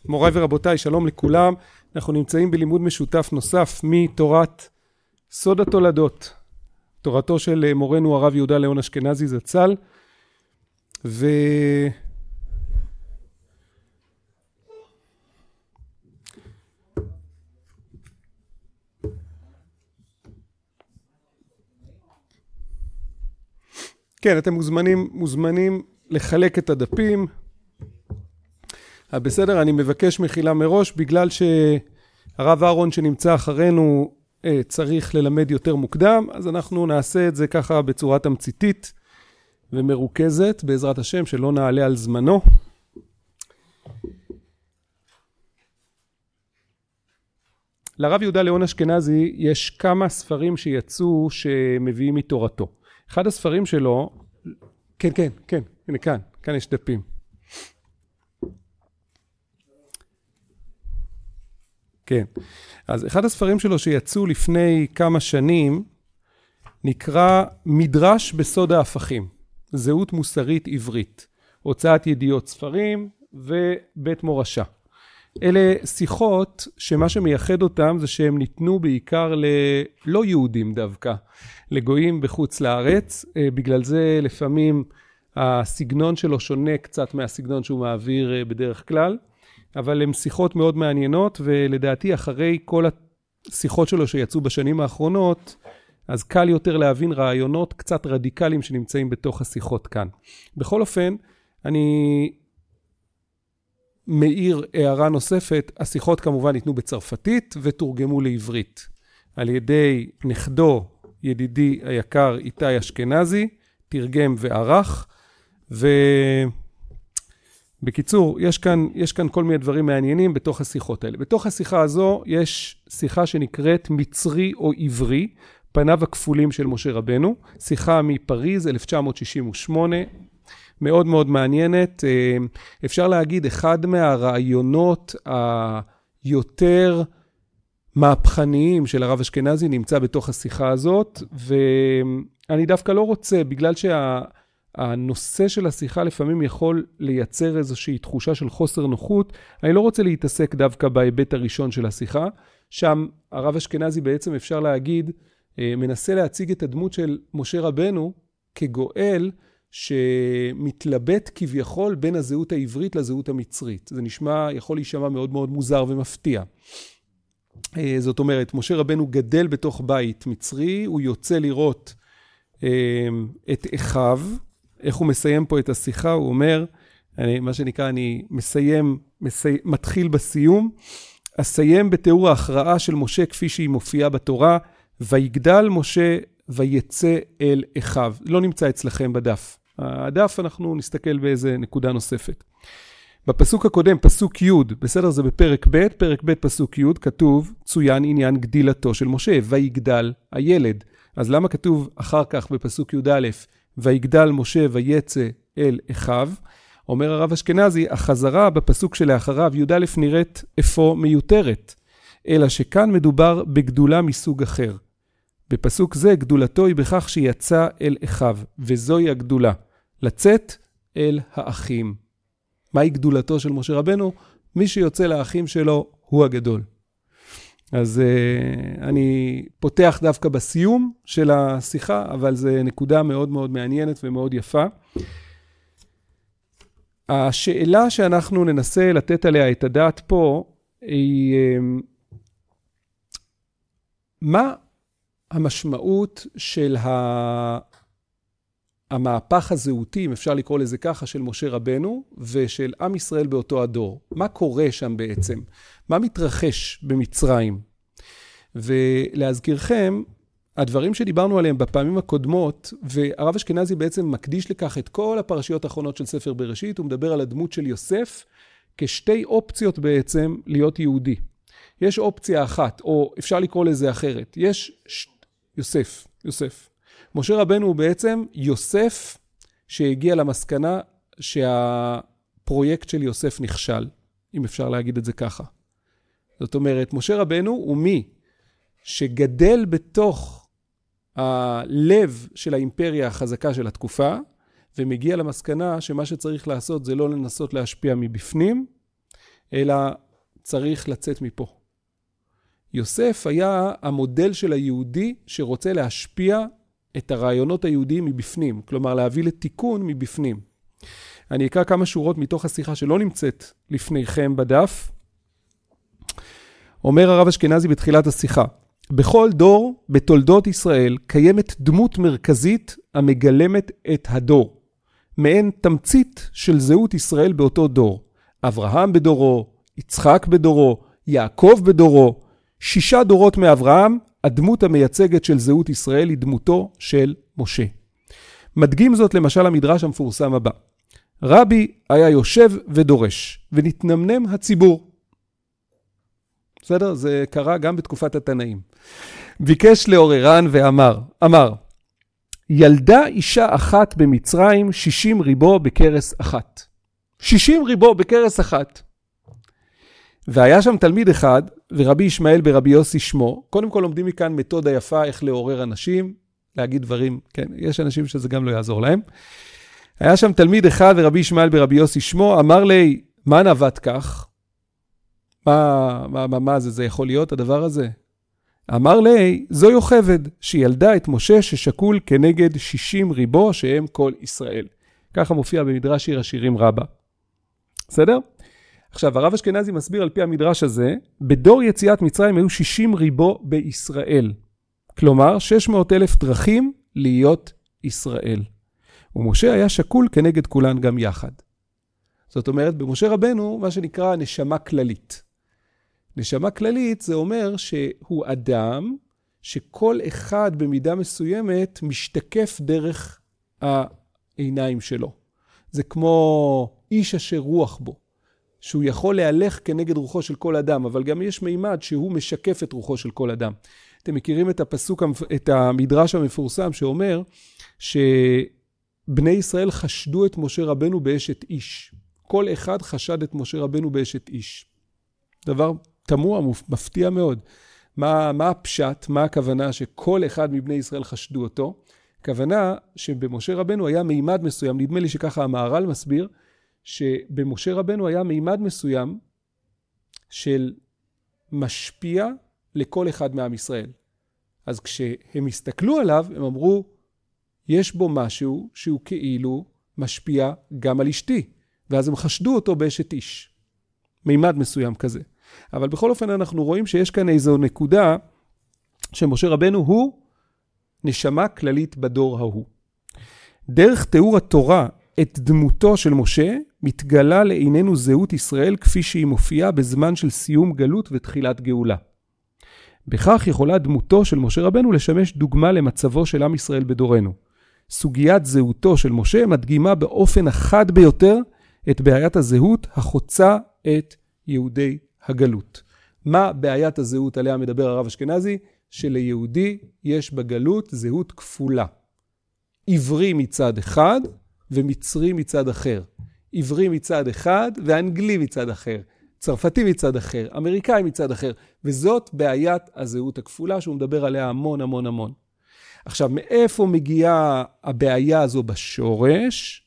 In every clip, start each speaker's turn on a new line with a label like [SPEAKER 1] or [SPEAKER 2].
[SPEAKER 1] מוריי ורבותיי, שלום לכולם. אנחנו נמצאים בלימוד משותף נוסף מתורת סוד התולדות, תורתו של מורנו הרב יהודה ליאון אשכנזי זצ"ל. כן, אתם מוזמנים לחלק את הדפים. בסדר, אני מבקש מחילה מראש, בגלל שהרב אהרון שנמצא אחרינו צריך ללמד יותר מוקדם, אז אנחנו נעשה את זה ככה בצורה תמציתית ומרוכזת, בעזרת השם, שלא נעלה על זמנו. לרב יהודה ליאון אשכנזי יש כמה ספרים שיצאו שמביאים מתורתו. אחד הספרים שלו, כן, הנה כאן יש דפים. כן, אז אחד הספרים שלו שיצאו לפני כמה שנים, נקרא מדרש בסוד ההפכים, זהות מוסרית עברית, הוצאת ידיעות ספרים ובית מורשה. אלה שיחות שמה שמייחד אותם זה שהם ניתנו בעיקר ללא יהודים דווקא, לגויים בחוץ לארץ, בגלל זה לפעמים הסגנון שלו שונה קצת מהסגנון שהוא מעביר בדרך כלל, אבל הן שיחות מאוד מעניינות, ולדעתי אחרי כל השיחות שלו שיצאו בשנים האחרונות, אז קל יותר להבין רעיונות קצת רדיקליים שנמצאים בתוך השיחות כאן. בכל אופן, אני מעיר הערה נוספת, השיחות כמובן ניתנו בצרפתית ותורגמו לעברית, על ידי נכדו, ידידי היקר איתי אשכנזי, תרגם וערך, בקיצור, יש כאן כל מיני דברים מעניינים בתוך השיחות האלה. בתוך השיחה הזו יש שיחה שנקראת מצרי או עברי, פניו הכפולים של משה רבנו, שיחה מפריז 1968, מאוד מאוד מעניינת. אפשר להגיד אחד מהרעיונות היותר מהפכניים של הרב אשכנזי נמצא בתוך השיחה הזאת, ואני דווקא לא רוצה, בגלל הנושא של השיחה לפעמים יכול לייצר איזושהי תחושה של חוסר נוחות, אני לא רוצה להתעסק דווקא בהיבט הראשון של השיחה, שם הרב אשכנזי בעצם אפשר להגיד, מנסה להציג את הדמות של משה רבנו כגואל, שמתלבט כביכול בין הזהות העברית לזהות המצרית. זה יכול להישמע מאוד מאוד מוזר ומפתיע. זאת אומרת, משה רבנו גדל בתוך בית מצרי, הוא יוצא לראות את אחיו, איך הוא מסיים פה את השיחה, הוא אומר, מה שנקרא, אני מתחיל בסיום, אסיים בתיאור ההכרעה של משה כפי שהיא מופיעה בתורה, ויגדל משה ויצא אל אחיו. לא נמצא אצלכם בדף. הדף אנחנו נסתכל באיזה נקודה נוספת. בפסוק הקודם, פסוק י', בסדר, זה בפרק ב', פרק ב' פסוק י', כתוב, צוין עניין גדילתו של משה, ויגדל הילד. אז למה כתוב אחר כך בפסוק י' ויגדל משה ויצא אל אחיו? אומר הרב אשכנזי, החזרה בפסוק שלאחריו י' נראית אפוא מיותרת, אלא שכאן מדובר בגדולה מסוג אחר. בפסוק זה גדולתו היא בכך שיצא אל אחיו, וזוהי הגדולה, לצאת אל האחים. מהי גדולתו של משה רבנו? מי שיוצא לאחים שלו הוא הגדול. אז אני פותח דווקא בסיום של השיחה, אבל זה נקודה מאוד מאוד מעניינת ומאוד יפה. השאלה שאנחנו ננסה לתת עליה את הדעת פה, היא מה המשמעות של המהפך הזהותי, אם אפשר לקרוא לזה ככה, של משה רבנו ושל עם ישראל באותו הדור. מה קורה שם בעצם? מה מתרחש במצרים? ולהזכירכם, הדברים שדיברנו עליהם בפעמים הקודמות, והרב אשכנזי בעצם מקדיש לכך את כל הפרשיות האחרונות של ספר בראשית, הוא מדבר על הדמות של יוסף כשתי אופציות בעצם להיות יהודי. יש אופציה אחת, או אפשר לקרוא לזה אחרת. יש יוסף. משה רבנו הוא בעצם יוסף שהגיע למסקנה שהפרויקט של יוסף נכשל, אם אפשר להגיד את זה ככה. זאת אומרת, משה רבנו הוא מי שגדל בתוך הלב של האימפריה החזקה של התקופה, ומגיע למסקנה שמה שצריך לעשות זה לא לנסות להשפיע מבפנים, אלא צריך לצאת מפה. יוסף היה המודל של היהודי שרוצה להשפיע את הרעיונות היהודיים מבפנים, כלומר להביא לתיקון מבפנים. אני אקרא כמה שורות מתוך השיחה שלא נמצאת לפניכם בדף. אומר הרב אשכנזי בתחילת השיחה, בכל דור בתולדות ישראל קיימת דמות מרכזית המגלמת את הדור. מעין תמצית של זהות ישראל באותו דור. אברהם בדורו, יצחק בדורו, יעקב בדורו. 6 דורות מאברהם, הדמות המייצגת של זהות ישראל היא דמותו של משה. מדגים זאת למשל המדרש המפורסם הבא. רבי היה יושב ודורש, ונתנמנם הציבור. בסדר? זה קרה גם בתקופת התנאים. ביקש לעוררן ואמר, ילדה אישה אחת במצרים 60 ריבו בקרס אחת. 60 ריבו בקרס אחת. והיה שם תלמיד אחד, ורבי ישמעאל ברבי יוסי שמו. קודם כל לומדים מכאן מתודה יפה איך לעורר אנשים, להגיד דברים, כן, יש אנשים שזה גם לא יעזור להם. היה שם תלמיד אחד, ורבי ישמעאל ברבי יוסי שמו, אמר לי, מה נבט כך? מה זה יכול להיות הדבר הזה? אמר לי, זו יוכבד, שילדה את משה ששקול כנגד 60 ריבו שהם כל ישראל. ככה מופיע במדרש שיר השירים רבה. בסדר? עכשיו, הרב אשכנזי מסביר על פי המדרש הזה, בדור יציאת מצרים היו 60 ריבו בישראל. כלומר, 600,000 דרכים להיות ישראל. ומשה היה שקול כנגד כולן גם יחד. זאת אומרת, במשה רבנו, מה שנקרא נשמה כללית. נשמה כללית זה אומר שהוא אדם שכל אחד במידה מסוימת משתקף דרך העיניים שלו. זה כמו איש אשר רוח בו, שהוא יכול להלך כנגד רוחו של כל אדם, אבל גם יש מימד שהוא משקף את רוחו של כל אדם. אתם מכירים את הפסוק, את המדרש המפורסם שאומר שבני ישראל חשדו את משה רבנו באשת איש. כל אחד חשד את משה רבנו באשת איש. דבר תמוה, מפתיע מאוד. מה הפשט, מה הכוונה שכל אחד מבני ישראל חשדו אותו? הכוונה שבמשה רבנו היה מימד מסוים, נדמה לי שככה המהר"ל מסביר, שבמשה רבנו היה מימד מסוים של משפיע לכל אחד מעם ישראל. אז כשהם הסתכלו עליו, הם אמרו, יש בו משהו שהוא כאילו משפיע גם על אשתי. ואז הם חשדו אותו באשת איש. מימד מסוים כזה. אבל בכל אופן אנחנו רואים שיש כאן איזו נקודה שמשה רבנו הוא נשמה כללית בדור ההוא. דרך תיאור התורה את דמותו של משה מתגלה לעינינו זהות ישראל כפי שהיא מופיעה בזמן של סיום גלות ותחילת גאולה. בכך יכולה דמותו של משה רבנו לשמש דוגמה למצבו של עם ישראל בדורנו. סוגיית זהותו של משה מדגימה באופן החד ביותר את בעיית הזהות החוצה את יהודי הגלות. מה בעיית הזהות עליה מדבר הרב אשכנזי? שליהודי יש בגלות זהות כפולה. עברי מצד אחד ומצרי מצד אחר. עברי מצד אחד ואנגלי מצד אחר. צרפתי מצד אחר, אמריקאי מצד אחר. וזאת בעיית הזהות הכפולה שהוא מדבר עליה המון המון המון. עכשיו, מאיפה מגיעה הבעיה הזו בשורש?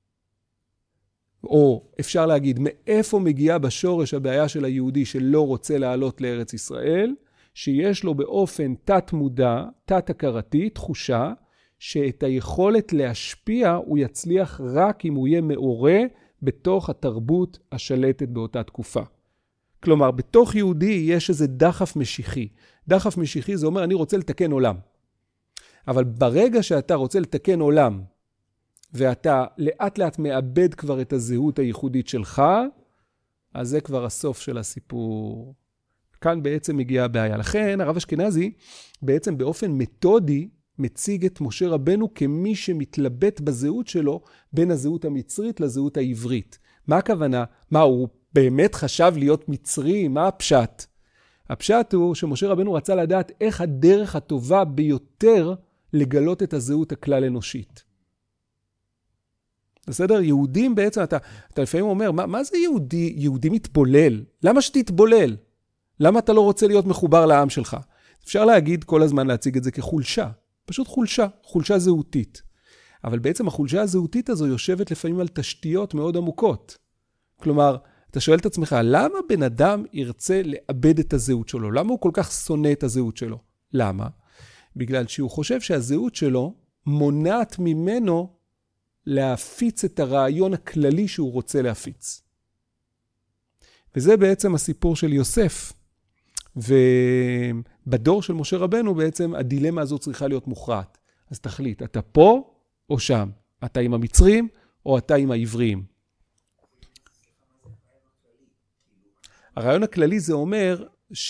[SPEAKER 1] או אפשר להגיד, מאיפה מגיעה בשורש הבעיה של היהודי שלא רוצה לעלות לארץ ישראל? שיש לו באופן תת מודע, תת הכרתי, תחושה, שאת היכולת להשפיע הוא יצליח רק אם הוא יהיה מעורה בתוך התרבות השלטת באותה תקופה. כלומר, בתוך יהודי יש איזה דחף משיחי. דחף משיחי זה אומר, אני רוצה לתקן עולם. אבל ברגע שאתה רוצה לתקן עולם, ואתה לאט לאט מאבד כבר את הזהות הייחודית שלך, אז זה כבר הסוף של הסיפור. כאן בעצם מגיעה הבעיה. לכן הרב אשכנזי בעצם באופן מתודי מציג את משה רבנו כמי שמתלבט בזהות שלו בין הזהות המצרית לזהות העברית. מה הכוונה? מה, הוא באמת חשב להיות מצרי? מה הפשט? הפשט הוא שמשה רבנו רצה לדעת איך הדרך הטובה ביותר לגלות את הזהות הכלל אנושית. בסדר? יהודים בעצם, אתה לפעמים אומר, מה זה יהודי? יהודי מתבולל. למה שתתבולל? למה אתה לא רוצה להיות מחובר לעם שלך? אפשר להגיד כל הזמן להציג את זה כחולשה. פשוט חולשה, חולשה זהותית. אבל בעצם החולשה הזהותית הזו יושבת לפעמים על תשתיות מאוד עמוקות. כלומר, אתה שואל את עצמך, למה בן אדם ירצה לאבד את הזהות שלו? למה הוא כל כך שונא את הזהות שלו? למה? בגלל שהוא חושב שהזהות שלו מונעת ממנו להפיץ את הרעיון הכללי שהוא רוצה להפיץ. וזה בעצם הסיפור של יוסף. ובדור של משה רבנו בעצם הדילמה הזו צריכה להיות מוכרעת. אז תחליט, אתה פה או שם? אתה עם המצרים או אתה עם העבריים? הרעיון הכללי זה אומר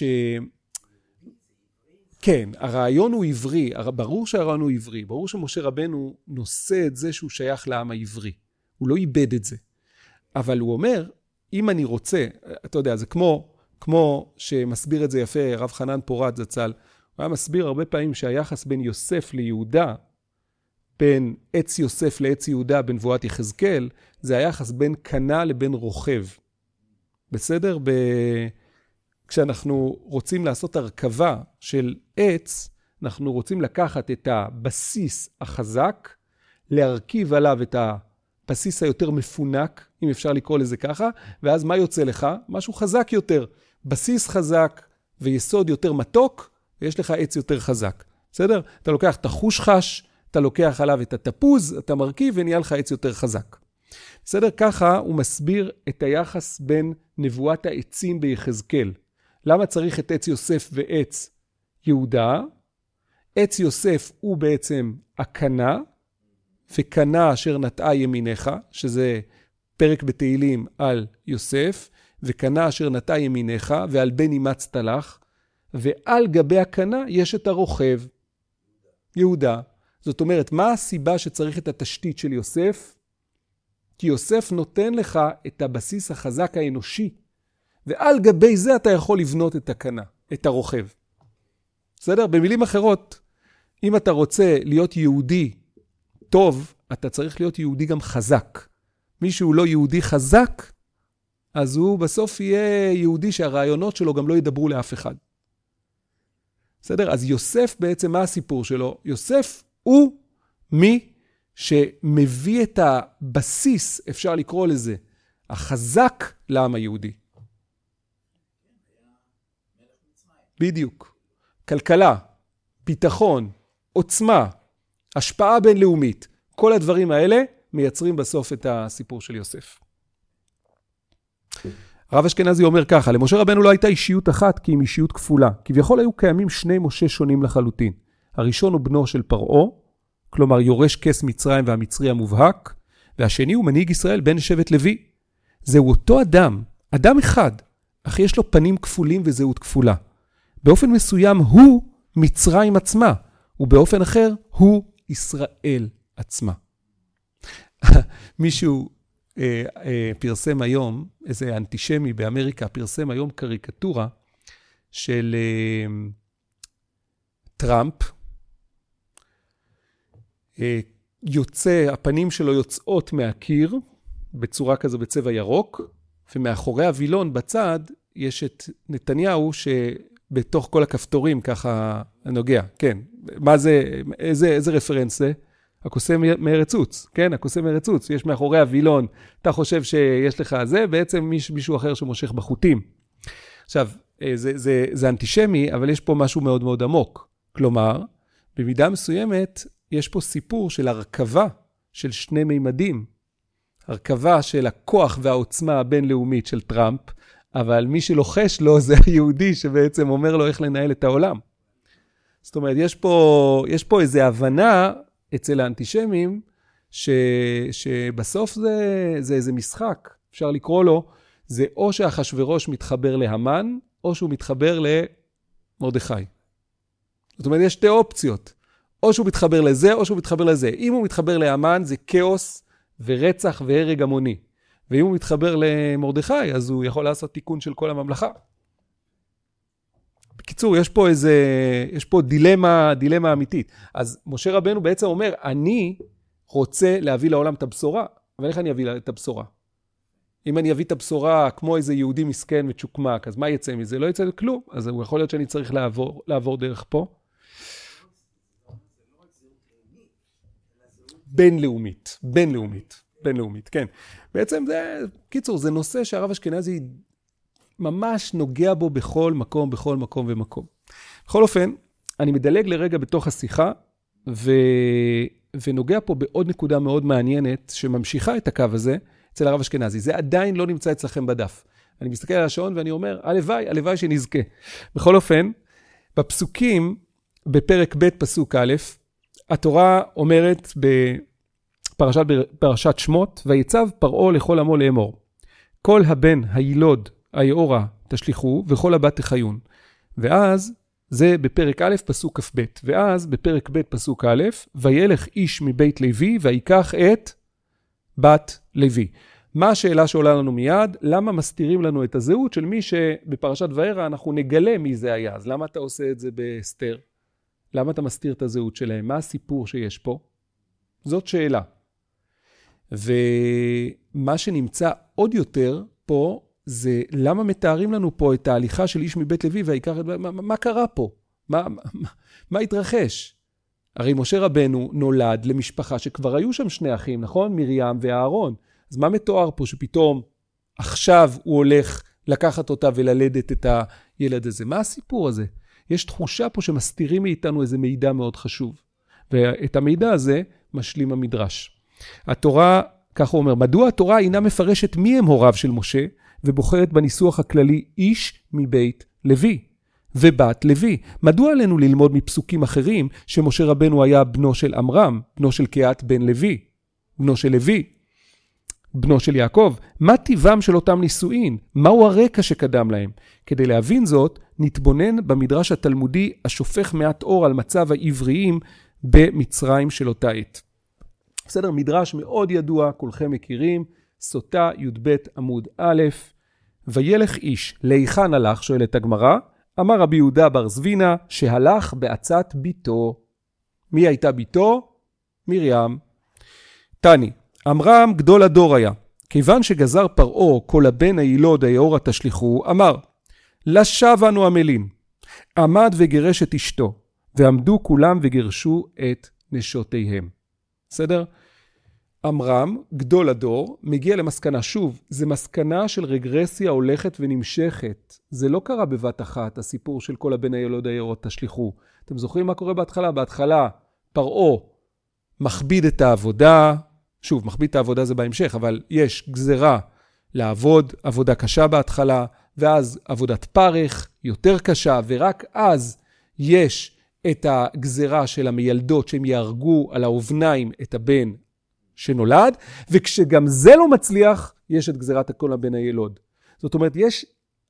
[SPEAKER 1] כן, הרעיון הוא עברי, ברור שהרעיון הוא עברי, ברור שמשה רבנו נושא את זה שהוא שייך לעם העברי. הוא לא איבד את זה. אבל הוא אומר, אם אני רוצה, אתה יודע, זה כמו שמסביר את זה יפה רב חנן פורת זצ"ל, הוא היה מסביר הרבה פעמים שהיחס בין יוסף ליהודה, בין עץ יוסף לעץ יהודה בנבואת יחזקאל, זה היחס בין קנה לבין רוכב. בסדר? כשאנחנו רוצים לעשות הרכבה של עץ, אנחנו רוצים לקחת את הבסיס החזק, להרכיב עליו את הבסיס היותר מפונק, אם אפשר לקרוא לזה ככה, ואז מה יוצא לך? משהו חזק יותר. בסיס חזק ויסוד יותר מתוק, ויש לך עץ יותר חזק. בסדר? אתה לוקח את החושחש, אתה לוקח עליו את התפוז, אתה מרכיב ונהיה לך עץ יותר חזק. בסדר? ככה הוא מסביר את היחס בין נבואת העצים ביחזקאל. למה צריך את עץ יוסף ועץ יהודה? עץ יוסף הוא בעצם הקנה, וקנה אשר נטעה ימיניך, שזה פרק בתהילים על יוסף, וקנה אשר נטעה ימיניך, ועל בן אימצת לך, ועל גבי הקנה יש את הרוכב, יהודה. זאת אומרת, מה הסיבה שצריך את התשתית של יוסף? כי יוסף נותן לך את הבסיס החזק האנושי, ועל גבי זה אתה יכול לבנות את הקנה, את הרוכב. בסדר? במילים אחרות, אם אתה רוצה להיות יהודי טוב, אתה צריך להיות יהודי גם חזק. מי שהוא לא יהודי חזק, אז הוא בסוף יהיה יהודי שהרעיונות שלו גם לא ידברו לאף אחד. בסדר? אז יוסף בעצם, מה הסיפור שלו? יוסף הוא מי שמביא את הבסיס, אפשר לקרוא לזה, החזק לעם היהודי. בדיוק. כלכלה, ביטחון, עוצמה, השפעה בינלאומית, כל הדברים האלה מייצרים בסוף את הסיפור של יוסף. הרב אשכנזי אומר ככה, למשה רבנו לא הייתה אישיות אחת כי עם אישיות כפולה. כביכול היו קיימים שני משה שונים לחלוטין. הראשון הוא בנו של פרעה, כלומר יורש כס מצרים והמצרי המובהק, והשני הוא מנהיג ישראל בן שבט לוי. זהו אותו אדם, אדם אחד, אך יש לו פנים כפולים וזהות כפולה. באופן מסוים הוא מצרים עצמה, ובאופן אחר הוא ישראל עצמה. מישהו פרסם היום, איזה אנטישמי באמריקה, פרסם היום קריקטורה של טראמפ, הפנים שלו יוצאות מהקיר, בצורה כזו בצבע ירוק, ומאחורי הווילון בצד יש את נתניהו שבתוך כל הכפתורים ככה נוגע. כן, מה זה, איזה רפרנס זה? הקוסם מארץ עוץ, כן, הקוסם מארץ עוץ, יש מאחורי הווילון, אתה חושב שיש לך זה, בעצם מישהו אחר שמושך בחוטים. עכשיו, זה אנטישמי, אבל יש פה משהו מאוד מאוד עמוק. כלומר, במידה מסוימת, יש פה סיפור של הרכבה של שני מימדים. הרכבה של הכוח והעוצמה הבינלאומית של טראמפ, אבל מי שלוחש לו זה היהודי שבעצם אומר לו איך לנהל את העולם. זאת אומרת, יש פה איזו הבנה אצל האנטישמים, שבסוף זה איזה משחק, אפשר לקרוא לו, זה או שאחשוורוש מתחבר להמן, או שהוא מתחבר למרדכי. זאת אומרת, יש שתי אופציות. או שהוא מתחבר לזה, או שהוא מתחבר לזה. אם הוא מתחבר להמן, זה כאוס ורצח והרג המוני. ואם הוא מתחבר למרדכי, אז הוא יכול לעשות תיקון של כל הממלכה. בקיצור, יש פה דילמה אמיתית. אז משה רבנו בעצם אומר, אני רוצה להביא לעולם את הבשורה, אבל איך אני אביא את הבשורה? אם אני אביא את הבשורה כמו איזה יהודי מסכן וצ'וקמק, אז מה יצא מזה? לא יצא כלום. אז הוא יכול להיות שאני צריך לעבור דרך פה. בינלאומית. בינלאומית, כן. בעצם זה, קיצור, זה נושא שהרב אשכנזי ממש נוגע בו בכל מקום, בכל מקום ומקום. בכל אופן, אני מדלג לרגע בתוך השיחה, ונוגע פה בעוד נקודה מאוד מעניינת, שממשיכה את הקו הזה אצל הרב אשכנזי. זה עדיין לא נמצא אצלכם בדף. אני מסתכל על השעון ואני אומר, הלוואי שנזכה. בכל אופן, בפסוקים, בפרק ב' פסוק א', התורה אומרת בפרשת שמות, ויצב פרעה לכל עמו לאמור. כל הבן הילוד היאורה תשליכו, וכל הבת תחיון. ואז, זה בפרק א' פסוק כ"ב, ואז בפרק ב' פסוק א', וילך איש מבית לוי, ויקח את בת לוי. מה השאלה שעולה לנו מיד? למה מסתירים לנו את הזהות של מי שבפרשת וערה אנחנו נגלה מי זה היה? אז למה אתה עושה את זה בסתר? למה אתה מסתיר את הזהות שלהם? מה הסיפור שיש פה? זאת שאלה. ומה שנמצא עוד יותר פה, זה למה מתארים לנו פה את ההליכה של איש מבית לוי ויקח את... מה קרה פה? מה התרחש? הרי משה רבנו נולד למשפחה שכבר היו שם שני אחים, נכון? מרים ואהרון. אז מה מתואר פה שפתאום עכשיו הוא הולך לקחת אותה וללדת את הילד הזה? מה הסיפור הזה? יש תחושה פה שמסתירים מאיתנו איזה מידע מאוד חשוב. ואת המידע הזה משלים המדרש. התורה, כך הוא אומר, מדוע התורה אינה מפרשת מי הם הוריו של משה, ובוחרת בניסוח הכללי איש מבית לוי ובת לוי? מדוע עלינו ללמוד מפסוקים אחרים שמשה רבנו היה בנו של עמרם, בנו של קהת בן לוי, בנו של לוי, בנו של יעקב? מה טיבם של אותם נישואין? מהו הרקע שקדם להם? כדי להבין זאת, נתבונן במדרש התלמודי השופך מעט אור על מצב העבריים במצרים של אותה עת. בסדר, מדרש מאוד ידוע, כולכם מכירים, סוטה י"ב עמוד א', וילך איש, להיכן הלך? שואלת הגמרא. אמר רבי יהודה בר זבינה, שהלך בעצת ביתו. מי הייתה ביתו? מרים. תני, עמרם גדול הדור היה, כיוון שגזר פרעה כל הבן הילוד היאורה תשליכו, אמר, לשב אנו עמלים. עמד וגרש את אשתו, ועמדו כולם וגרשו את נשותיהם. בסדר? עמרם, גדול הדור, מגיע למסקנה. שוב, זה מסקנה של רגרסיה הולכת ונמשכת. זה לא קרה בבת אחת, הסיפור של כל הבן הילוד היאורה תשליכו. אתם זוכרים מה קורה בהתחלה? בהתחלה פרעה מכביד את העבודה, שוב, מכביד את העבודה זה בהמשך, אבל יש גזרה לעבוד, עבודה קשה בהתחלה, ואז עבודת פרך, יותר קשה, ורק אז יש את הגזרה של המילדות שהם יהרגו על האובניים את הבן שנולד, וכשגם זה לא מצליח, יש את גזירת כל הבן הילוד. זאת אומרת, יש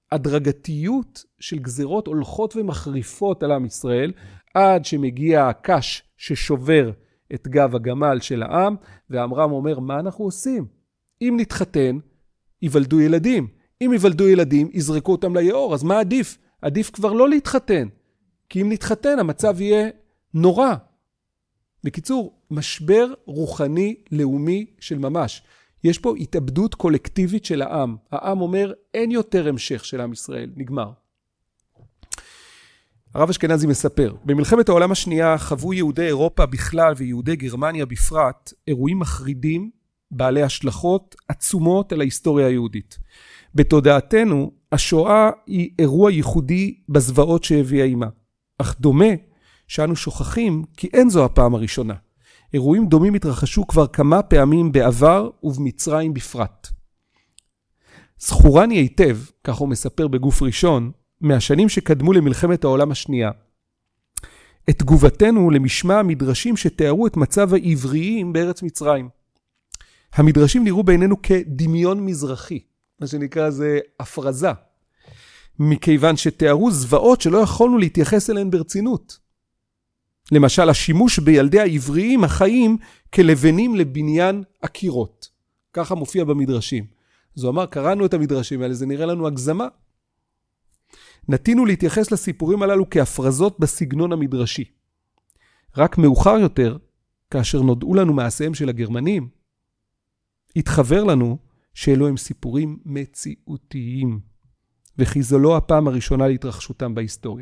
[SPEAKER 1] הדרגתיות של גזירות הולכות ומחריפות על עם ישראל, עד שמגיע הקש ששובר את גב הגמל של העם, ועמרם אומר, מה אנחנו עושים? אם נתחתן, יוולדו ילדים. אם יוולדו ילדים, יזרקו אותם ליאור. אז מה עדיף? עדיף כבר לא להתחתן. כי אם נתחתן, המצב יהיה נורא. בקיצור, משבר רוחני לאומי של ממש. יש פה התאבדות קולקטיבית של העם. העם אומר, אין יותר המשך של עם ישראל. נגמר. הרב אשכנזי מספר, במלחמת העולם השנייה חוו יהודי אירופה בכלל ויהודי גרמניה בפרט אירועים מחרידים בעלי השלכות עצומות על ההיסטוריה היהודית. בתודעתנו, השואה היא אירוע ייחודי בזוועות שהביאה עימה. אך דומה שאנו שוכחים כי אין זו הפעם הראשונה. אירועים דומים התרחשו כבר כמה פעמים בעבר ובמצרים בפרט. זכורני היטב, כך הוא מספר בגוף ראשון, מהשנים שקדמו למלחמת העולם השנייה, את תגובתנו למשמע המדרשים שתיארו את מצב העבריים בארץ מצרים. המדרשים נראו בעינינו כדמיון מזרחי, מה שנקרא זה הפרזה, מכיוון שתיארו זוועות שלא יכולנו להתייחס אליהן ברצינות. למשל, השימוש בילדי העבריים החיים כלבנים לבניין הקירות. ככה מופיע במדרשים. זו אמר, קראנו את המדרשים האלה, זה נראה לנו הגזמה. נטינו להתייחס לסיפורים הללו כהפרזות בסגנון המדרשי. רק מאוחר יותר, כאשר נודעו לנו מעשיהם של הגרמנים, התחבר לנו שאלו הם סיפורים מציאותיים, וכי זו לא הפעם הראשונה להתרחשותם בהיסטוריה.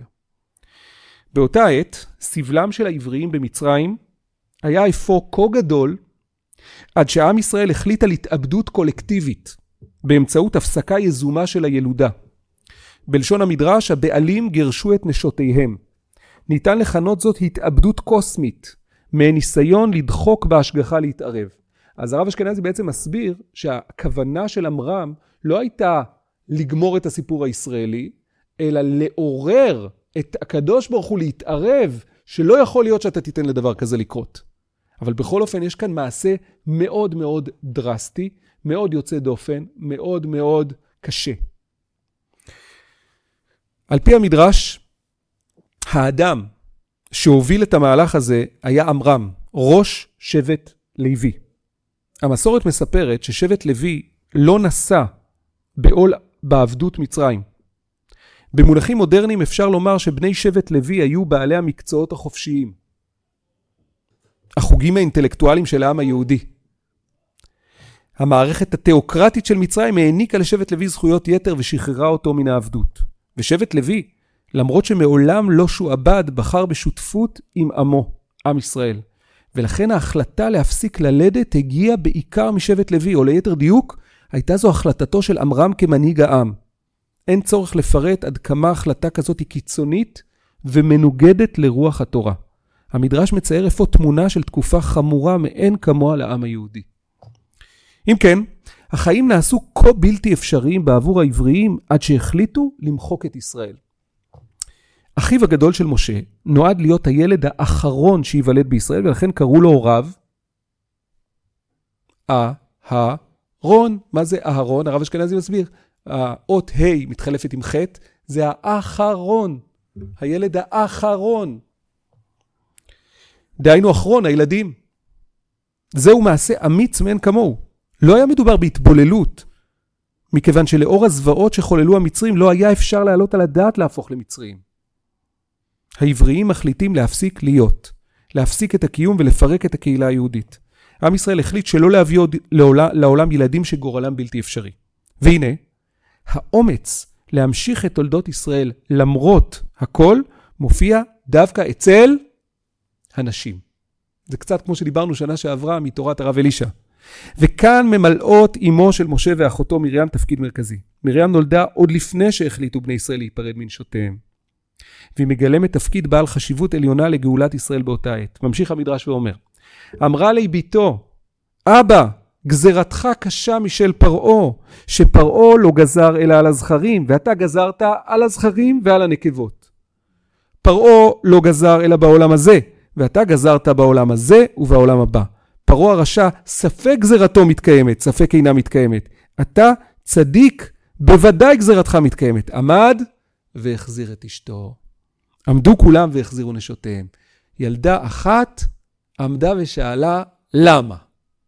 [SPEAKER 1] באותה עת, סבלם של העבריים במצרים היה אפוא כה גדול, עד שעם ישראל החליט על התאבדות קולקטיבית, באמצעות הפסקה יזומה של הילודה. בלשון המדרש, הבעלים גירשו את נשותיהם. ניתן לכנות זאת התאבדות קוסמית, מניסיון לדחוק בהשגחה להתערב. אז הרב אשכנזי בעצם מסביר שהכוונה של עמרם לא הייתה לגמור את הסיפור הישראלי, אלא לעורר את הקדוש ברוך הוא להתערב, שלא יכול להיות שאתה תיתן לדבר כזה לקרות. אבל בכל אופן יש כאן מעשה מאוד מאוד דרסטי, מאוד יוצא דופן, מאוד מאוד קשה. על פי המדרש, האדם שהוביל את המהלך הזה היה עמרם, ראש שבט לוי. המסורת מספרת ששבט לוי לא נסע בעול בעבדות מצרים. במונחים מודרניים אפשר לומר שבני שבט לוי היו בעלי המקצועות החופשיים. החוגים האינטלקטואליים של העם היהודי. המערכת התיאוקרטית של מצרים העניקה לשבט לוי זכויות יתר ושחררה אותו מן העבדות. ושבט לוי, למרות שמעולם לא שועבד, בחר בשותפות עם עמו, עם ישראל. ולכן ההחלטה להפסיק ללדת הגיעה בעיקר משבט לוי, או ליתר דיוק, הייתה זו החלטתו של עמרם כמנהיג העם. אין צורך לפרט עד כמה החלטה כזאת היא קיצונית ומנוגדת לרוח התורה. המדרש מצייר אפוא תמונה של תקופה חמורה מאין כמוה לעם היהודי. אם כן, החיים נעשו כה בלתי אפשריים בעבור העבריים עד שהחליטו למחוק את ישראל. אחיו הגדול של משה נועד להיות הילד האחרון שיוולד בישראל, ולכן קראו לו הוריו אהרון. מה זה אהרון? הרב אשכנזי מסביר. האות ה' מתחלפת עם ח', זה האחרון, הילד האחרון. דהיינו אחרון הילדים. זהו מעשה אמיץ מאין כמוהו. לא היה מדובר בהתבוללות, מכיוון שלאור הזוועות שחוללו המצרים לא היה אפשר לעלות על הדעת להפוך למצרים. העבריים מחליטים להפסיק להיות, להפסיק את הקיום ולפרק את הקהילה היהודית. עם ישראל החליט שלא להביא עוד לעולם ילדים שגורלם בלתי אפשרי. והנה, האומץ להמשיך את תולדות ישראל למרות הכל מופיע דווקא אצל הנשים. זה קצת כמו שדיברנו שנה שעברה מתורת הרב אלישע. וכאן ממלאות אמו של משה ואחותו מרים תפקיד מרכזי. מרים נולדה עוד לפני שהחליטו בני ישראל להיפרד מנשותיהם. והיא מגלמת תפקיד בעל חשיבות עליונה לגאולת ישראל באותה עת. ממשיך המדרש ואומר, אמרה לי ביתו, אבא, גזרתך קשה משל פרעה, שפרעה לא גזר אלא על הזכרים, ואתה גזרת על הזכרים ועל הנקבות. פרעה לא גזר אלא בעולם הזה, ואתה גזרת בעולם הזה ובעולם הבא. פרעה הרשע, ספק גזרתו מתקיימת, ספק אינה מתקיימת. אתה צדיק, בוודאי גזרתך מתקיימת. עמד והחזיר את אשתו. עמדו כולם והחזירו נשותיהם. ילדה אחת עמדה ושאלה למה?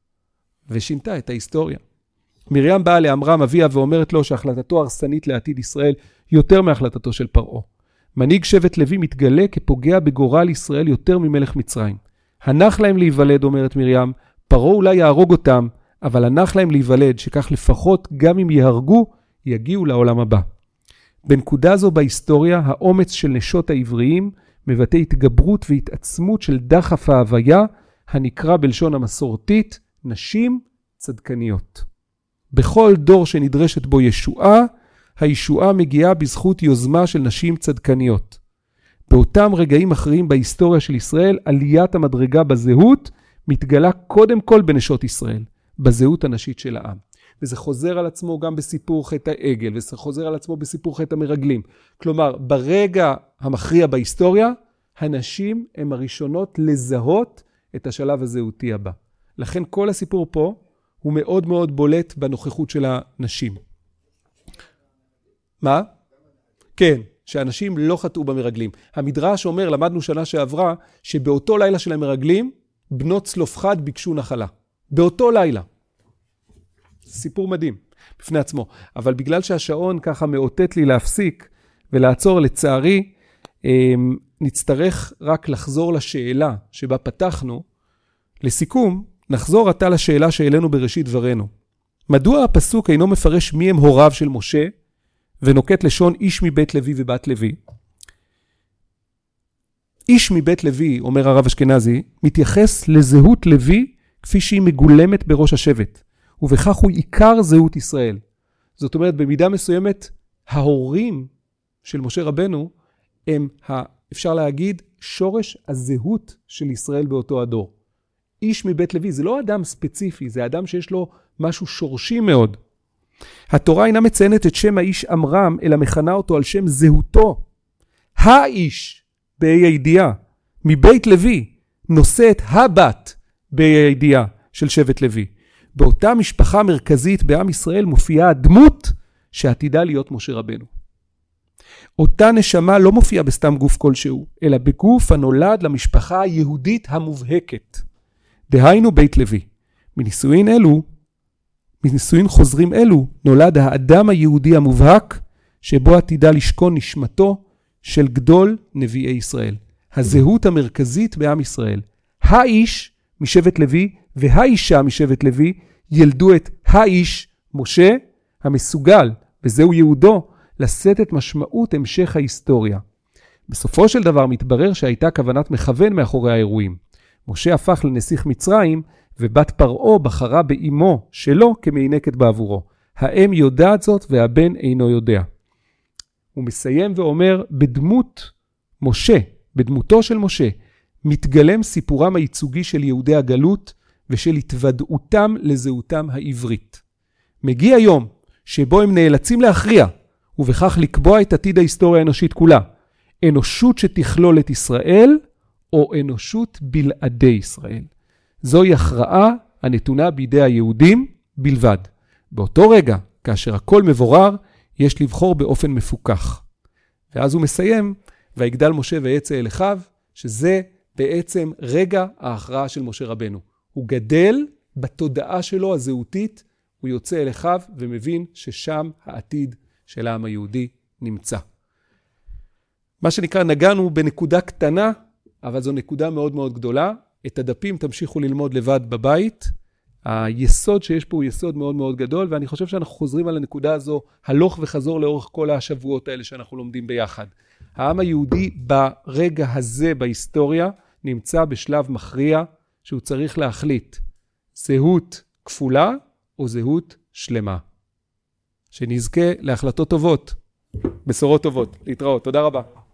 [SPEAKER 1] ושינתה את ההיסטוריה. מרים באה לעמרם אביה ואומרת לו שהחלטתו הרסנית לעתיד ישראל יותר מהחלטתו של פרעה. מנהיג שבט לוי מתגלה כפוגע בגורל ישראל יותר ממלך מצרים. הנח להם להיוולד, אומרת מרים, פרעה אולי יהרוג אותם, אבל הנח להם להיוולד, שכך לפחות גם אם יהרגו, יגיעו לעולם הבא. בנקודה זו בהיסטוריה, האומץ של נשות העבריים מבטא התגברות והתעצמות של דחף ההוויה, הנקרא בלשון המסורתית, נשים צדקניות. בכל דור שנדרשת בו ישועה, הישועה מגיעה בזכות יוזמה של נשים צדקניות. באותם רגעים אחרים בהיסטוריה של ישראל, עליית המדרגה בזהות מתגלה קודם כל בנשות ישראל, בזהות הנשית של העם. וזה חוזר על עצמו גם בסיפור חטא העגל, וזה חוזר על עצמו בסיפור חטא המרגלים. כלומר, ברגע המכריע בהיסטוריה, הנשים הן הראשונות לזהות את השלב הזהותי הבא. לכן כל הסיפור פה הוא מאוד מאוד בולט בנוכחות של הנשים. מה? כן, שאנשים לא חטאו במרגלים. המדרש אומר, למדנו שנה שעברה, שבאותו לילה של המרגלים, בנות צלופחד ביקשו נחלה. באותו לילה. סיפור מדהים בפני עצמו. אבל בגלל שהשעון ככה מאותת לי להפסיק ולעצור, לצערי, נצטרך רק לחזור לשאלה שבה פתחנו. לסיכום, נחזור עתה לשאלה שהעלינו בראשית דברנו. מדוע הפסוק אינו מפרש מי הם הוריו של משה, ונוקט לשון איש מבית לוי ובת לוי? איש מבית לוי, אומר הרב אשכנזי, מתייחס לזהות לוי כפי שהיא מגולמת בראש השבט, ובכך הוא עיקר זהות ישראל. זאת אומרת, במידה מסוימת, ההורים של משה רבנו הם, אפשר להגיד, שורש הזהות של ישראל באותו הדור. איש מבית לוי, זה לא אדם ספציפי, זה אדם שיש לו משהו שורשי מאוד. התורה אינה מציינת את שם האיש אמרם, אלא מכנה אותו על שם זהותו. האיש, באי הידיעה, מבית לוי, נושא את הבת באי הידיעה של שבט לוי. באותה משפחה מרכזית בעם ישראל מופיעה הדמות שעתידה להיות משה רבנו. אותה נשמה לא מופיעה בסתם גוף כלשהו, אלא בגוף הנולד למשפחה היהודית המובהקת. דהיינו בית לוי. מנישואין חוזרים אלו נולד האדם היהודי המובהק, שבו עתידה לשכון נשמתו של גדול נביאי ישראל. הזהות המרכזית בעם ישראל. האיש משבט לוי והאישה משבט לוי ילדו את האיש משה המסוגל, וזהו יהודו, לשאת את משמעות המשך ההיסטוריה. בסופו של דבר מתברר שהייתה כוונת מכוון מאחורי האירועים. משה הפך לנסיך מצרים, ובת פרעה בחרה באמו שלו כמענקת בעבורו. האם יודעת זאת והבן אינו יודע. הוא מסיים ואומר, בדמותו של משה, מתגלם סיפורם הייצוגי של יהודי הגלות, ושל התוודעותם לזהותם העברית. מגיע יום שבו הם נאלצים להכריע, ובכך לקבוע את עתיד ההיסטוריה האנושית כולה. אנושות שתכלול את ישראל, או אנושות בלעדי ישראל. זוהי הכרעה הנתונה בידי היהודים בלבד. באותו רגע, כאשר הכל מבורר, יש לבחור באופן מפוקח. ואז הוא מסיים, ויגדל משה ויצא אל אחיו, שזה בעצם רגע ההכרעה של משה רבנו. הוא גדל בתודעה שלו הזהותית, הוא יוצא אל אחיו ומבין ששם העתיד של העם היהודי נמצא. מה שנקרא, נגענו בנקודה קטנה, אבל זו נקודה מאוד מאוד גדולה. את הדפים תמשיכו ללמוד לבד בבית. היסוד שיש פה הוא יסוד מאוד מאוד גדול, ואני חושב שאנחנו חוזרים על הנקודה הזו הלוך וחזור לאורך כל השבועות האלה שאנחנו לומדים ביחד. העם היהודי ברגע הזה בהיסטוריה נמצא בשלב מכריע שהוא צריך להחליט זהות כפולה או זהות שלמה. שנזכה להחלטות טובות, בשורות טובות. להתראות. תודה רבה.